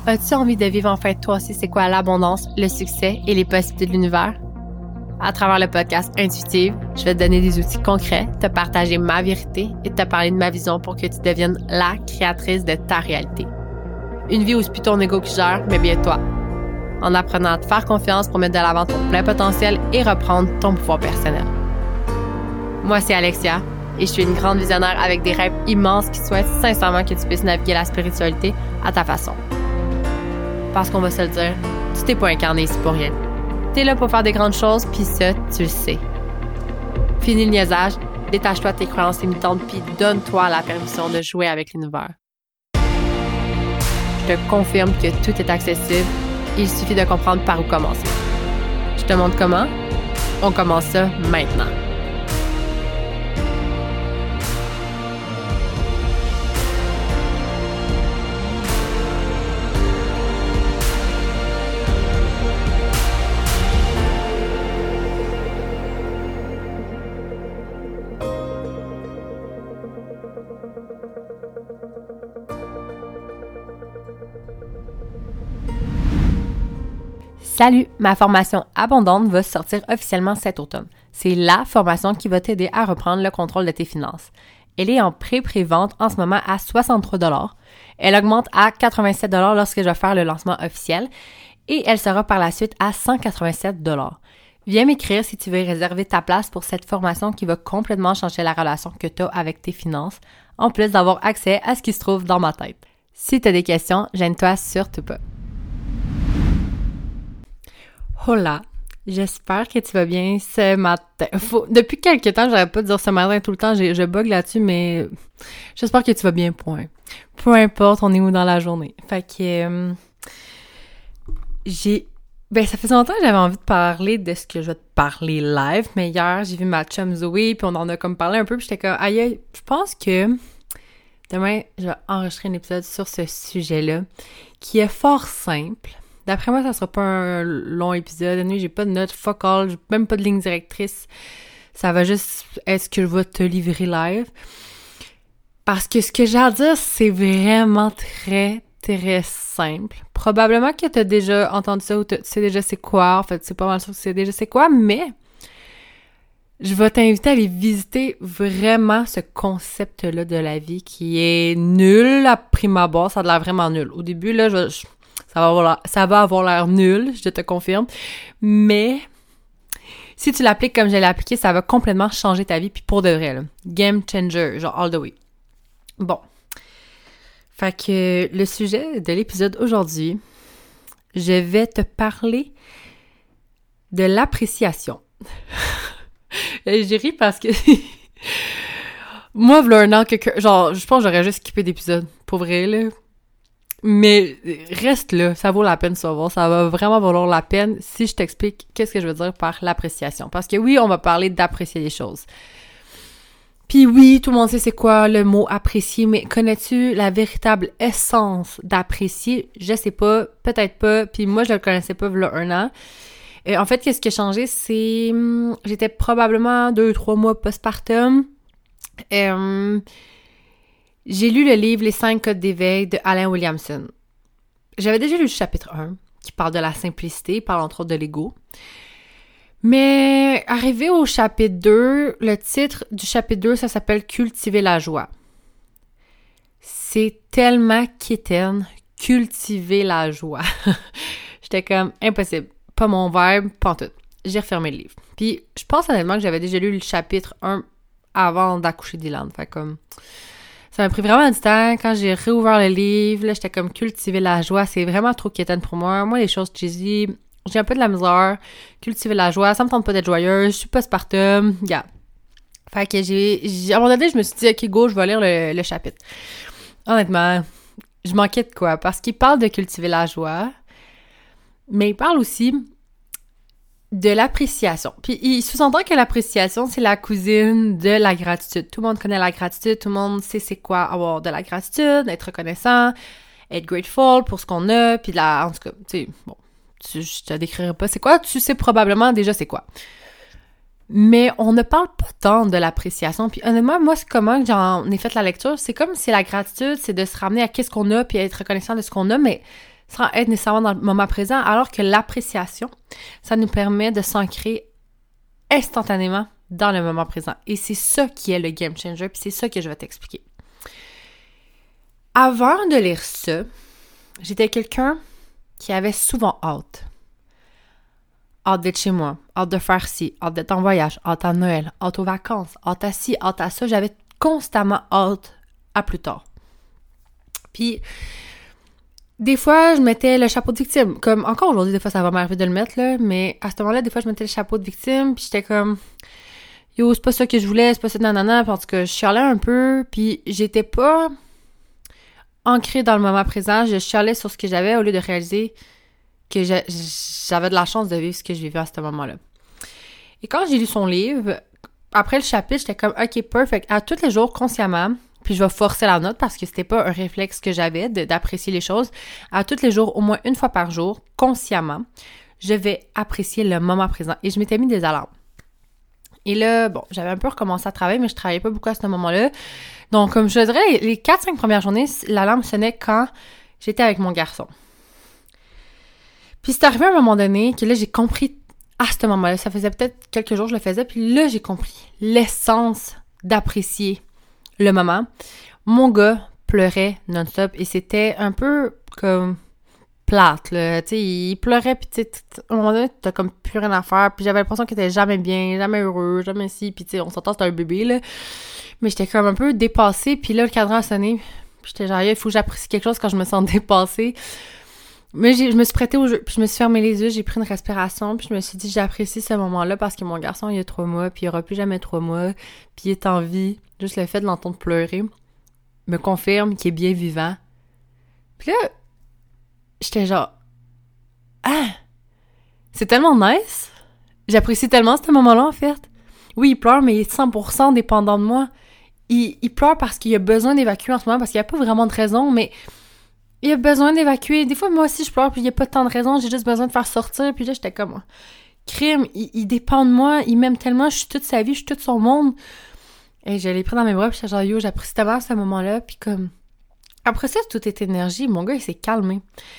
As-tu envie de vivre enfin toi aussi c'est quoi l'abondance, le succès et les possibilités de l'univers? À travers le podcast Intuitive, je vais te donner des outils concrets, te partager ma vérité et te parler de ma vision pour que tu deviennes la créatrice de ta réalité. Une vie où c'est plus ton ego qui gère, mais bien toi. En apprenant à te faire confiance pour mettre de l'avant ton plein potentiel et reprendre ton pouvoir personnel. Moi, c'est Alexia et je suis une grande visionnaire avec des rêves immenses qui souhaitent sincèrement que tu puisses naviguer la spiritualité à ta façon. Parce qu'on va se le dire, tu t'es pas incarné ici pour rien. T'es là pour faire des grandes choses, puis ça, tu le sais. Fini le niaisage, détache-toi de tes croyances limitantes, puis donne-toi la permission de jouer avec l'univers. Je te confirme que tout est accessible, il suffit de comprendre par où commencer. Je te montre comment? On commence ça maintenant. Salut! Ma formation Abondante va sortir officiellement cet automne. C'est la formation qui va t'aider à reprendre le contrôle de tes finances. Elle est en pré-vente en ce moment à 63 $. Elle augmente à 87 $ lorsque je vais faire le lancement officiel et elle sera par la suite à 187 $. Viens m'écrire si tu veux réserver ta place pour cette formation qui va complètement changer la relation que tu as avec tes finances, en plus d'avoir accès à ce qui se trouve dans ma tête. Si tu as des questions, gêne-toi surtout pas. Hola, j'espère que tu vas bien ce matin. Depuis quelques temps, j'arrête pas de dire ce matin tout le temps, je bug là-dessus, mais j'espère que tu vas bien, point. Peu importe, on est où dans la journée. Fait que ça fait longtemps que j'avais envie de parler de ce que je vais te parler live, mais hier, j'ai vu ma chum Zoé, puis on en a comme parlé un peu, puis j'étais comme, aïe, je pense que demain, je vais enregistrer un épisode sur ce sujet-là, qui est fort simple. D'après moi, ça sera pas un long épisode. J'ai pas de notes focales, j'ai même pas de ligne directrice. Ça va juste être ce que je vais te livrer live. Parce que ce que j'ai à dire, c'est vraiment très, très simple. Probablement que t'as déjà entendu ça ou tu sais déjà c'est quoi. En fait, c'est pas mal sûr que tu sais déjà c'est quoi, mais je vais t'inviter à aller visiter vraiment ce concept-là de la vie qui est nul à prime abord. Ça a l'air vraiment nul. Au début, là, ça va avoir l'air nul, je te confirme, mais si tu l'appliques comme je l'ai appliqué, ça va complètement changer ta vie, puis pour de vrai, là. Game changer, genre all the way. Bon. Fait que le sujet de l'épisode aujourd'hui, je vais te parler de l'appréciation. J'ai ri parce que moi, v'là un an, je pense que j'aurais juste skippé d'épisode, pour vrai, là. Mais reste là, ça vaut la peine de savoir, ça va vraiment valoir la peine si je t'explique qu'est-ce que je veux dire par l'appréciation. Parce que oui, on va parler d'apprécier les choses. Puis oui, tout le monde sait c'est quoi le mot apprécier, mais connais-tu la véritable essence d'apprécier? Je sais pas, peut-être pas, puis moi je le connaissais pas il y a un an. En fait, qu'est-ce qui a changé, c'est... j'étais probablement 2-3 mois postpartum. J'ai lu le livre « Les 5 codes d'éveil » de Alan Williamson. J'avais déjà lu le chapitre 1, qui parle de la simplicité, parle entre autres de l'ego. Mais arrivé au chapitre 2, le titre du chapitre 2, ça s'appelle « Cultiver la joie ». C'est tellement quétaine, cultiver la joie. J'étais comme, impossible, pas mon vibe, pas en tout. J'ai refermé le livre. Puis je pense honnêtement que j'avais déjà lu le chapitre 1 avant d'accoucher d'Ilan. Fait comme... ça m'a pris vraiment du temps. Quand j'ai réouvert le livre, là, j'étais comme cultiver la joie. C'est vraiment trop quétaine pour moi. Moi, les choses cheesy, j'ai un peu de la misère. Cultiver la joie, ça me tente pas d'être joyeuse. Je suis postpartum. Yeah. Fait que à un moment donné, je me suis dit, OK, go, je vais lire le chapitre. Honnêtement, je manquais de quoi? Parce qu'il parle de cultiver la joie, mais il parle aussi de l'appréciation. Puis il sous-entend que l'appréciation, c'est la cousine de la gratitude. Tout le monde connaît la gratitude, tout le monde sait c'est quoi avoir de la gratitude, être reconnaissant, être grateful pour ce qu'on a, puis en tout cas, tu sais, bon, je te décrirai pas c'est quoi, tu sais probablement déjà c'est quoi. Mais on ne parle pas tant de l'appréciation. Puis honnêtement, moi, c'est comment que j'en ai fait la lecture. C'est comme si la gratitude, c'est de se ramener à qu'est-ce qu'on a puis être reconnaissant de ce qu'on a, mais sans être nécessairement dans le moment présent, alors que l'appréciation, ça nous permet de s'ancrer instantanément dans le moment présent. Et c'est ça qui est le game changer, puis c'est ça que je vais t'expliquer. Avant de lire ça, j'étais quelqu'un qui avait souvent hâte. Hâte d'être chez moi, hâte de faire ci, hâte d'être en voyage, hâte à Noël, hâte aux vacances, hâte à ci, hâte à ça. J'avais constamment hâte à plus tard. Puis, des fois, je mettais le chapeau de victime. Comme, encore aujourd'hui, des fois, ça va m'arriver de le mettre, là, mais à ce moment-là, des fois, je mettais le chapeau de victime, puis j'étais comme... Yo, c'est pas ça que je voulais, c'est pas ça, nanana, parce que je chialais un peu, puis j'étais pas ancrée dans le moment présent, je chialais sur ce que j'avais au lieu de réaliser que j'avais de la chance de vivre ce que je vivais à ce moment-là. Et quand j'ai lu son livre, après le chapitre, j'étais comme, OK, perfect, à tous les jours, consciemment, puis je vais forcer la note parce que c'était pas un réflexe que j'avais d'apprécier les choses, à tous les jours, au moins une fois par jour, consciemment, je vais apprécier le moment présent. Et je m'étais mis des alarmes. Et là, bon, j'avais un peu recommencé à travailler, mais je travaillais pas beaucoup à ce moment-là. Donc, comme je dirais, les 4-5 premières journées, l'alarme sonnait quand j'étais avec mon garçon. Puis c'est arrivé à un moment donné que là, j'ai compris à ce moment-là, ça faisait peut-être quelques jours que je le faisais, puis là, j'ai compris l'essence d'apprécier le moment. Mon gars pleurait non-stop et c'était un peu comme... plate, là, tu sais, il pleurait, puis tu sais, à un moment donné, t'as comme plus rien à faire, puis j'avais l'impression qu'il était jamais bien, jamais heureux, jamais si, puis tu sais, on s'entend, c'était un bébé, là, mais j'étais comme un peu dépassée, puis là, le cadran a sonné, puis j'étais genre, il faut que j'apprécie quelque chose quand je me sens dépassée, mais je me suis prêtée au jeu, puis je me suis fermé les yeux, j'ai pris une respiration, puis je me suis dit, j'apprécie ce moment-là, parce que mon garçon, il a 3 mois, puis il aura plus jamais 3 mois, puis il est en vie, juste le fait de l'entendre pleurer me confirme qu'il est bien vivant, puis là, j'étais genre, ah, c'est tellement nice. J'apprécie tellement ce moment-là, en fait. Oui, il pleure, mais il est 100% dépendant de moi. Il pleure parce qu'il a besoin d'évacuer en ce moment, parce qu'il n'y a pas vraiment de raison, mais il a besoin d'évacuer. Des fois, moi aussi, je pleure, puis il n'y a pas tant de raison, j'ai juste besoin de faire sortir, puis là, j'étais comme, crime, il dépend de moi, il m'aime tellement, je suis toute sa vie, je suis tout son monde. Et je l'ai pris dans mes bras, puis j'étais genre, yo, j'apprécie tellement ce moment-là, puis comme... Après ça, tout est énergie, mon gars, il s'est calmé.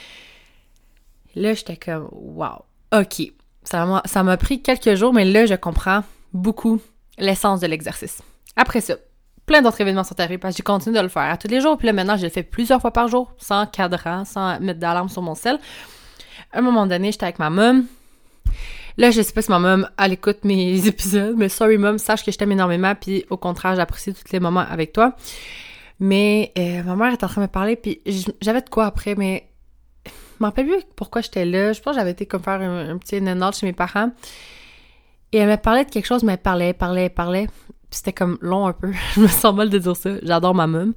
Là, j'étais comme, wow, OK. Ça m'a pris quelques jours, mais là, je comprends beaucoup l'essence de l'exercice. Après ça, plein d'autres événements sont arrivés parce que j'ai continué de le faire à tous les jours. Puis là, maintenant, je le fais plusieurs fois par jour, sans cadran, sans mettre d'alarme sur mon cell. À un moment donné, j'étais avec ma mom. Là, je sais pas si ma mom, elle écoute mes épisodes, mais sorry, mom, sache que je t'aime énormément, puis au contraire, j'apprécie tous les moments avec toi. Mais ma mère était en train de me parler, puis j'avais de quoi après, mais... Je me rappelle plus pourquoi j'étais là. Je pense que j'avais été comme faire un petit in-and-out chez mes parents. Et elle me parlait de quelque chose, mais elle parlait. Puis c'était comme long un peu. Je me sens mal de dire ça. J'adore ma mum.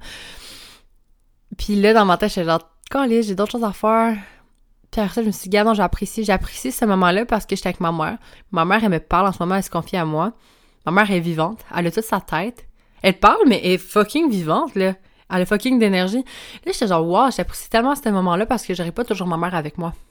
Puis là, dans ma tête, j'étais genre, calé, j'ai d'autres choses à faire. Puis après ça, je me suis dit, non, j'apprécie ce moment-là parce que j'étais avec ma mère. Ma mère, elle me parle en ce moment, elle se confie à moi. Ma mère est vivante. Elle a toute sa tête. Elle parle, mais elle est fucking vivante, là. Elle a fucking d'énergie. Là, j'étais genre, wow, j'apprécie tellement ce moment-là parce que j'aurais pas toujours ma mère avec moi.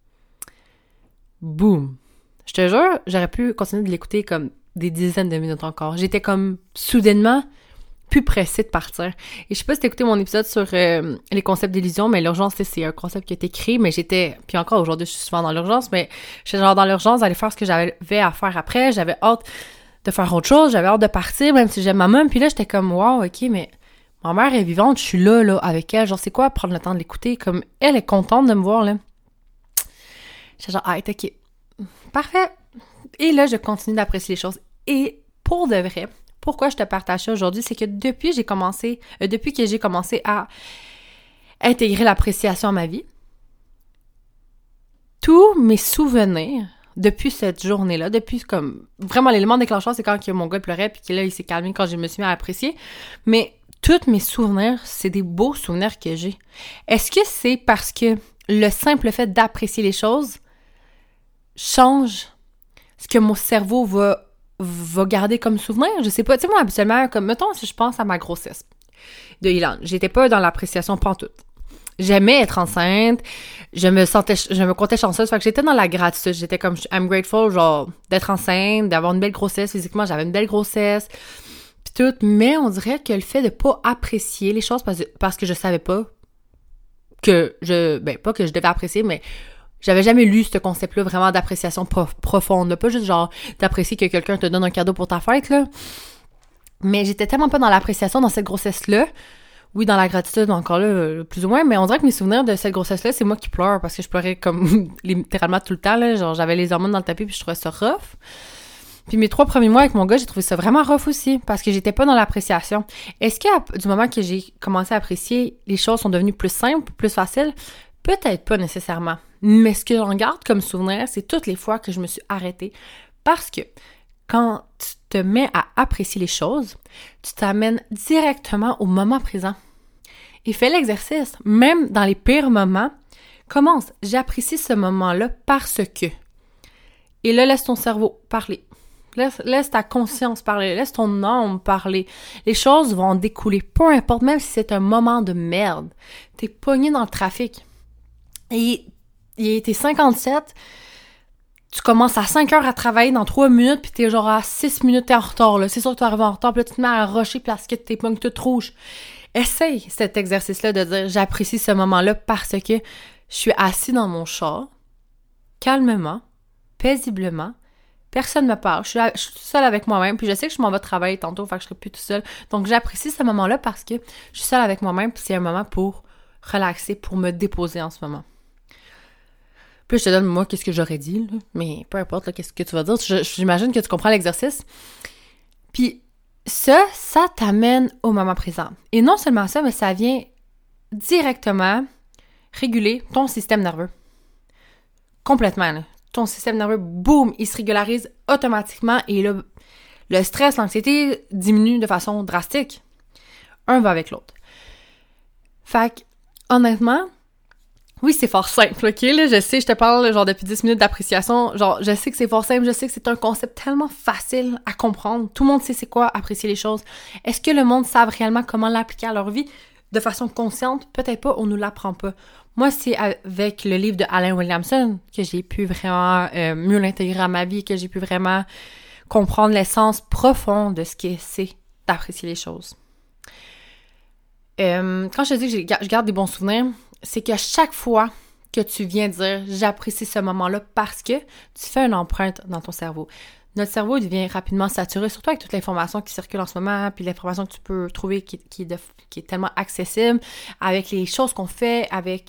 Boum. Je te jure, j'aurais pu continuer de l'écouter comme des dizaines de minutes encore. J'étais comme, soudainement, plus pressée de partir. Et je sais pas si t'as écouté mon épisode sur les concepts d'illusion, mais l'urgence, c'est un concept qui a été créé, mais j'étais... Puis encore, aujourd'hui, je suis souvent dans l'urgence, mais j'étais genre dans l'urgence d'aller faire ce que j'avais à faire après. J'avais hâte de faire autre chose. J'avais hâte de partir, même si j'aime ma mum. Puis là, j'étais comme, wow, OK, mais... Ma mère est vivante, je suis là, avec elle. Genre, c'est quoi prendre le temps de l'écouter? Comme, elle est contente de me voir, là. J'étais genre, ah, OK. Parfait. Et là, je continue d'apprécier les choses. Et pour de vrai, pourquoi je te partage ça aujourd'hui, c'est que depuis que j'ai commencé à intégrer l'appréciation à ma vie, tous mes souvenirs depuis cette journée-là, depuis comme... Vraiment, l'élément déclencheur, c'est quand mon gars pleurait, puis que là, il s'est calmé quand je me suis mis à apprécier. Mais... tous mes souvenirs, c'est des beaux souvenirs que j'ai. Est-ce que c'est parce que le simple fait d'apprécier les choses change ce que mon cerveau va garder comme souvenir? Je sais pas. Tu sais, moi, habituellement, comme, mettons, si je pense à ma grossesse de Ilan, j'étais pas dans l'appréciation pantoute. J'aimais être enceinte, je me comptais chanceuse, fait que j'étais dans la gratitude. J'étais comme, I'm grateful, genre, d'être enceinte, d'avoir une belle grossesse. Physiquement, j'avais une belle grossesse. Tout, mais on dirait que le fait de pas apprécier les choses parce que je savais pas pas que je devais apprécier, mais j'avais jamais lu ce concept-là vraiment d'appréciation profonde, là. Pas juste genre d'apprécier que quelqu'un te donne un cadeau pour ta fête, là. Mais j'étais tellement pas dans l'appréciation dans cette grossesse-là. Oui, dans la gratitude, encore là, plus ou moins, mais on dirait que mes souvenirs de cette grossesse-là, c'est moi qui pleure, parce que je pleurais comme littéralement tout le temps, là. Genre, j'avais les hormones dans le tapis, puis je trouvais ça rough. Puis mes 3 premiers mois avec mon gars, j'ai trouvé ça vraiment rough aussi, parce que j'étais pas dans l'appréciation. Est-ce que du moment que j'ai commencé à apprécier, les choses sont devenues plus simples, plus faciles? Peut-être pas nécessairement. Mais ce que j'en garde comme souvenir, c'est toutes les fois que je me suis arrêtée. Parce que quand tu te mets à apprécier les choses, tu t'amènes directement au moment présent. Et fais l'exercice, même dans les pires moments, commence, j'apprécie ce moment-là parce que. Et là, laisse ton cerveau parler. Laisse ta conscience parler, laisse ton âme parler. Les choses vont découler, peu importe, même si c'est un moment de merde. T'es pogné dans le trafic. Et il était 57, tu commences à 5 heures à travailler dans 3 minutes, puis t'es genre à 6 minutes, t'es en retard, là. C'est sûr que t'es arrivé en retard, puis là, tu te mets à rusher parce que t'es pogné toute rouge. Essaye cet exercice-là de dire, j'apprécie ce moment-là parce que je suis assis dans mon char, calmement, paisiblement, personne me parle, je suis toute seule avec moi-même, puis je sais que je m'en vais travailler tantôt, fait que je serai plus toute seule. Donc, j'apprécie ce moment-là parce que je suis seule avec moi-même, puis c'est un moment pour relaxer, pour me déposer en ce moment. Puis je te donne, moi, qu'est-ce que j'aurais dit, là, mais peu importe, là, qu'est-ce que tu vas dire, j'imagine que tu comprends l'exercice. Puis ça t'amène au moment présent. Et non seulement ça, mais ça vient directement réguler ton système nerveux. Complètement, là. Ton système nerveux, boum, il se régularise automatiquement et là, le stress, l'anxiété diminue de façon drastique. Un va avec l'autre. Fait que, honnêtement, oui, c'est fort simple, OK? Là, je sais, je te parle genre depuis 10 minutes d'appréciation. Genre, je sais que c'est fort simple, je sais que c'est un concept tellement facile à comprendre. Tout le monde sait c'est quoi apprécier les choses. Est-ce que le monde savent réellement comment l'appliquer à leur vie de façon consciente? Peut-être pas, on nous l'apprend pas. Moi, c'est avec le livre de Alan Williamson que j'ai pu vraiment mieux l'intégrer à ma vie, que j'ai pu vraiment comprendre l'essence profonde de ce que c'est d'apprécier les choses. Quand je te dis que je garde des bons souvenirs, c'est qu'à chaque fois que tu viens dire « j'apprécie ce moment-là » parce que tu fais une empreinte dans ton cerveau. Notre cerveau devient rapidement saturé, surtout avec toute l'information qui circule en ce moment, puis l'information que tu peux trouver qui est tellement accessible, avec les choses qu'on fait, avec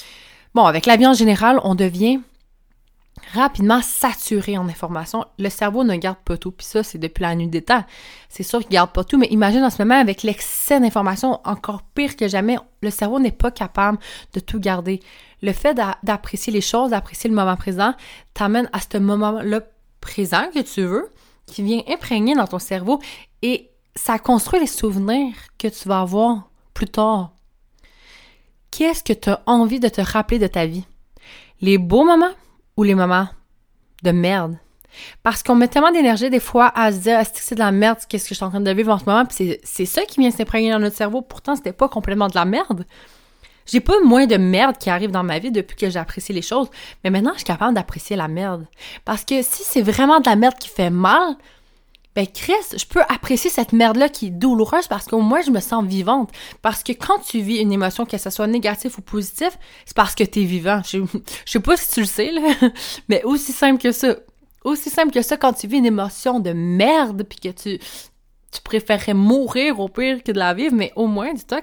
la vie en général, on devient rapidement saturé en information. Le cerveau ne garde pas tout, puis ça, c'est depuis la nuit des temps. C'est sûr qu'il garde pas tout, mais imagine en ce moment, avec l'excès d'informations, encore pire que jamais, le cerveau n'est pas capable de tout garder. Le fait d'apprécier les choses, d'apprécier le moment présent, t'amène à ce moment-là présent que tu veux, qui vient imprégner dans ton cerveau, et ça construit les souvenirs que tu vas avoir plus tard. Qu'est-ce que tu as envie de te rappeler de ta vie? Les beaux moments ou les moments de merde? Parce qu'on met tellement d'énergie des fois à se dire « Est-ce que c'est de la merde, qu'est-ce que je suis en train de vivre en ce moment? » Puis c'est ça qui vient s'imprégner dans notre cerveau. Pourtant, c'était pas complètement de la merde. J'ai pas moins de merde qui arrive dans ma vie depuis que j'apprécie les choses, mais maintenant, je suis capable d'apprécier la merde. Parce que si c'est vraiment de la merde qui fait mal, ben Chris, je peux apprécier cette merde-là qui est douloureuse parce qu'au moins, je me sens vivante. Parce que quand tu vis une émotion, que ce soit négatif ou positif, c'est parce que t'es vivant. Je sais pas si tu le sais, là, mais aussi simple que ça. Aussi simple que ça, quand tu vis une émotion de merde puis que tu préférerais mourir au pire que de la vivre, mais au moins, dis-toi,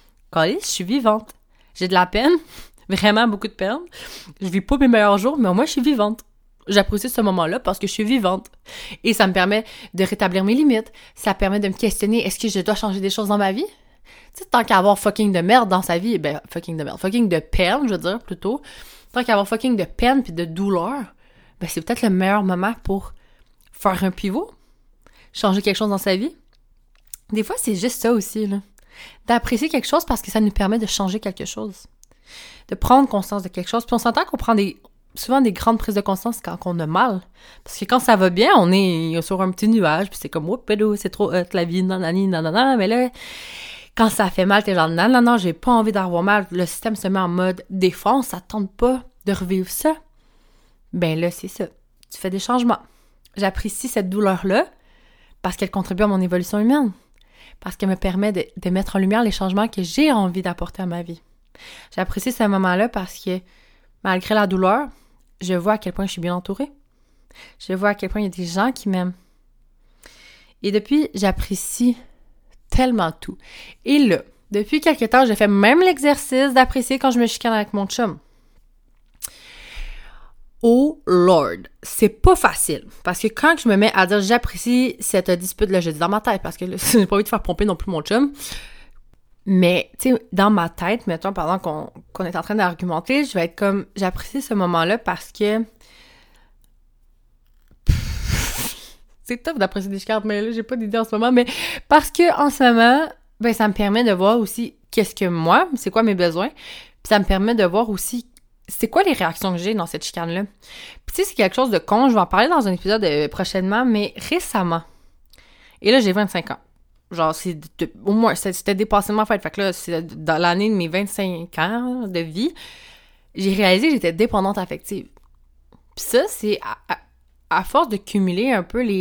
je suis vivante. J'ai de la peine, vraiment beaucoup de peine. Je vis pas mes meilleurs jours, mais au moins, je suis vivante. J'apprécie ce moment-là parce que je suis vivante. Et ça me permet de rétablir mes limites. Ça permet de me questionner, est-ce que je dois changer des choses dans ma vie? Tu sais, tant qu'à avoir fucking de merde dans sa vie, ben, fucking de peine, je veux dire, plutôt. Tant qu'à avoir fucking de peine puis de douleur, ben, c'est peut-être le meilleur moment pour faire un pivot. Changer quelque chose dans sa vie. Des fois, c'est juste ça aussi, là. D'apprécier quelque chose parce que ça nous permet de changer quelque chose. De prendre conscience de quelque chose. Puis on s'entend qu'on prend souvent des grandes prises de conscience quand on a mal. Parce que quand ça va bien, on est sur un petit nuage, puis c'est comme, oups, c'est trop hot, la vie, nanani, nanana. Mais là, quand ça fait mal, t'es genre, non, j'ai pas envie d'avoir mal. Le système se met en mode défense, ça te tente pas de revivre ça. Ben là, c'est ça. Tu fais des changements. J'apprécie cette douleur-là parce qu'elle contribue à mon évolution humaine. Parce qu'elle me permet de mettre en lumière les changements que j'ai envie d'apporter à ma vie. J'apprécie ce moment-là parce que, malgré la douleur, je vois à quel point je suis bien entourée. Je vois à quel point il y a des gens qui m'aiment. Et depuis, j'apprécie tellement tout. Et là, depuis quelque temps, j'ai fait même l'exercice d'apprécier quand je me chicane avec mon chum. Oh Lord, c'est pas facile. Parce que quand je me mets à dire j'apprécie cette dispute-là, je dis dans ma tête, parce que là, j'ai pas envie de faire pomper non plus mon chum. Mais, tu sais, dans ma tête, mettons, pendant qu'on est en train d'argumenter, je vais être comme, j'apprécie ce moment-là parce que... C'est tough d'apprécier des chicanes, mais là, j'ai pas d'idée en ce moment, mais parce que en ce moment, ben, ça me permet de voir aussi qu'est-ce que moi, c'est quoi mes besoins, puis ça me permet de voir aussi c'est quoi les réactions que j'ai dans cette chicane-là. Puis tu sais, c'est quelque chose de con, je vais en parler dans un épisode prochainement, mais récemment, et là, j'ai 25 ans. Genre, au moins, c'était dépassé ma fête. Fait que là, c'est dans l'année de mes 25 ans de vie, j'ai réalisé que j'étais dépendante affective. Puis ça, c'est à force de cumuler un peu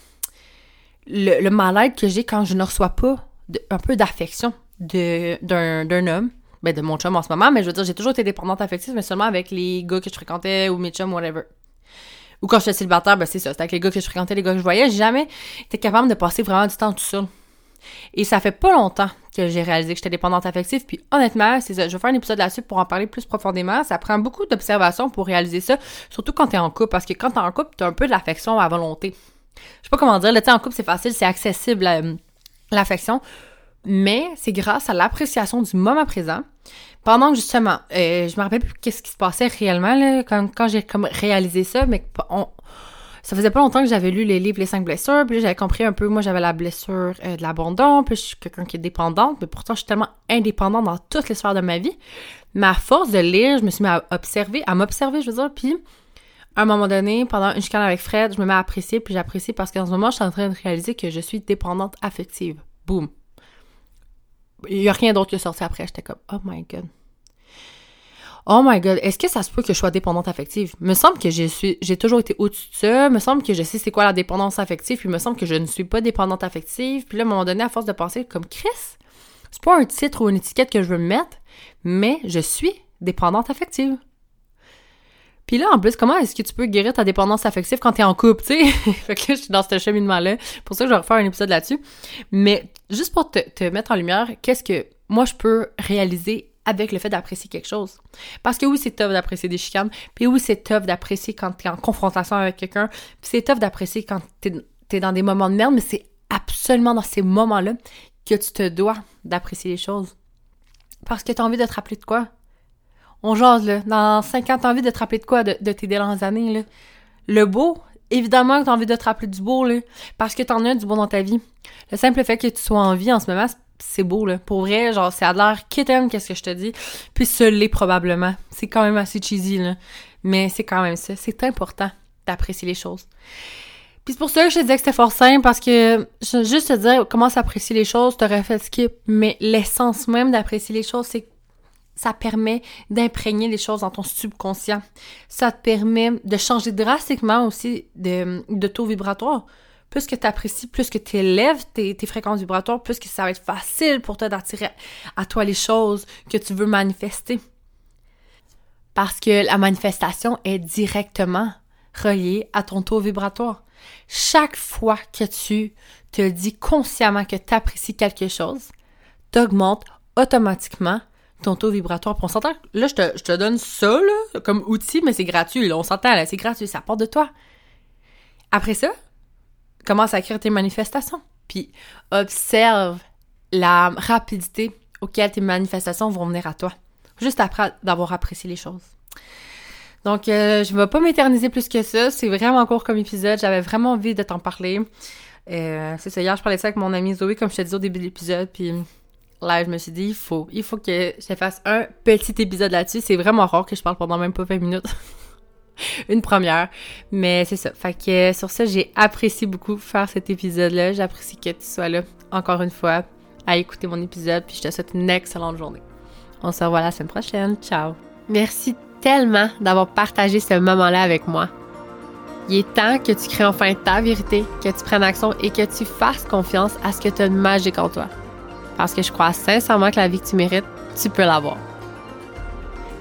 le mal-être que j'ai quand je ne reçois pas un peu d'affection d'un homme, ben de mon chum en ce moment, mais je veux dire, j'ai toujours été dépendante affective, mais seulement avec les gars que je fréquentais ou mes chums, whatever. Ou quand j'étais célibataire, ben c'est ça, c'était avec les gars que je fréquentais, les gars que je voyais, j'ai jamais été capable de passer vraiment du temps tout seul. Et ça fait pas longtemps que j'ai réalisé que j'étais dépendante affective, puis honnêtement, c'est ça, je vais faire un épisode là-dessus pour en parler plus profondément. Ça prend beaucoup d'observation pour réaliser ça, surtout quand t'es en couple, parce que quand t'es en couple, t'as un peu de l'affection à volonté. Je sais pas comment dire, là, tu sais, en couple, c'est facile, c'est accessible, l'affection, mais c'est grâce à l'appréciation du moment présent. Pendant que, justement, je me rappelle plus qu'est-ce qui se passait réellement, là, quand j'ai comme réalisé ça, mais ça faisait pas longtemps que j'avais lu les livres Les 5 blessures, puis j'avais compris un peu, moi j'avais la blessure de l'abandon, puis je suis quelqu'un qui est dépendante, mais pourtant je suis tellement indépendante dans toutes les sphères de ma vie. Mais à force de lire, je me suis mis à m'observer, je veux dire, puis à un moment donné, pendant une chicane avec Fred, je me mets à apprécier, puis j'apprécie parce qu'en ce moment, je suis en train de réaliser que je suis dépendante affective. Boum. Il y a rien d'autre qui est sorti après, j'étais comme « Oh my God ». Oh my God, est-ce que ça se peut que je sois dépendante affective? Me semble que j'ai toujours été au-dessus de ça, me semble que je sais c'est quoi la dépendance affective, puis me semble que je ne suis pas dépendante affective, puis là, à un moment donné, à force de penser comme Chris, c'est pas un titre ou une étiquette que je veux me mettre, mais je suis dépendante affective. Puis là, en plus, comment est-ce que tu peux guérir ta dépendance affective quand t'es en couple, tu sais? Fait que là, je suis dans ce cheminement-là, pour ça que je vais refaire un épisode là-dessus. Mais juste pour te mettre en lumière, qu'est-ce que moi je peux réaliser avec le fait d'apprécier quelque chose. Parce que oui, c'est tough d'apprécier des chicanes, puis oui, c'est tough d'apprécier quand t'es en confrontation avec quelqu'un, puis c'est tough d'apprécier quand t'es dans des moments de merde, mais c'est absolument dans ces moments-là que tu te dois d'apprécier les choses. Parce que t'as envie de te rappeler de quoi? On jase, là. Dans 5 ans, t'as envie de te rappeler de quoi de tes dernières années, là? Le beau, évidemment que t'as envie de te rappeler du beau, là. Parce que t'en as du beau dans ta vie. Le simple fait que tu sois en vie en ce moment, c'est beau, là. Pour vrai, genre, ça a l'air kitten, qu'est-ce que je te dis. Puis ça l'est probablement. C'est quand même assez cheesy, là. Mais c'est quand même ça. C'est important d'apprécier les choses. Puis c'est pour ça que je te disais que c'était fort simple, parce que juste te dire comment s'apprécier les choses, t'aurais fait skip. Mais l'essence même d'apprécier les choses, c'est que ça permet d'imprégner les choses dans ton subconscient. Ça te permet de changer drastiquement aussi de taux vibratoire. Plus que tu apprécies, plus que tu élèves tes fréquences vibratoires, plus que ça va être facile pour toi d'attirer à toi les choses que tu veux manifester. Parce que la manifestation est directement reliée à ton taux vibratoire. Chaque fois que tu te dis consciemment que tu apprécies quelque chose, tu augmentes automatiquement ton taux vibratoire. Puis on s'entend, là, je te donne ça là, comme outil, mais c'est gratuit. Là, on s'entend, là, c'est gratuit, ça part de toi. Après ça, commence à écrire tes manifestations. Puis observe la rapidité auquel tes manifestations vont venir à toi. Juste après d'avoir apprécié les choses. Donc, je ne vais pas m'éterniser plus que ça. C'est vraiment court comme épisode. J'avais vraiment envie de t'en parler. C'est ça, hier, je parlais de ça avec mon amie Zoé, comme je te disais au début de l'épisode. Puis là, je me suis dit, il faut que je te fasse un petit épisode là-dessus. C'est vraiment rare que je parle pendant même pas 20 minutes. Une première. Mais c'est ça. Fait que sur ça, j'ai apprécié beaucoup faire cet épisode-là. J'apprécie que tu sois là, encore une fois, à écouter mon épisode. Puis je te souhaite une excellente journée. On se revoit la semaine prochaine. Ciao! Merci tellement d'avoir partagé ce moment-là avec moi. Il est temps que tu crées enfin ta vérité, que tu prennes action et que tu fasses confiance à ce que tu as de magique en toi. Parce que je crois sincèrement que la vie que tu mérites, tu peux l'avoir.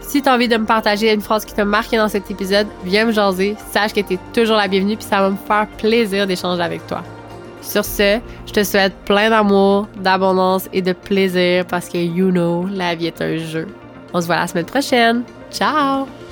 Si t'as envie de me partager une phrase qui t'a marqué dans cet épisode, viens me jaser, sache que t'es toujours la bienvenue puis ça va me faire plaisir d'échanger avec toi. Sur ce, je te souhaite plein d'amour, d'abondance et de plaisir parce que la vie est un jeu. On se voit la semaine prochaine. Ciao!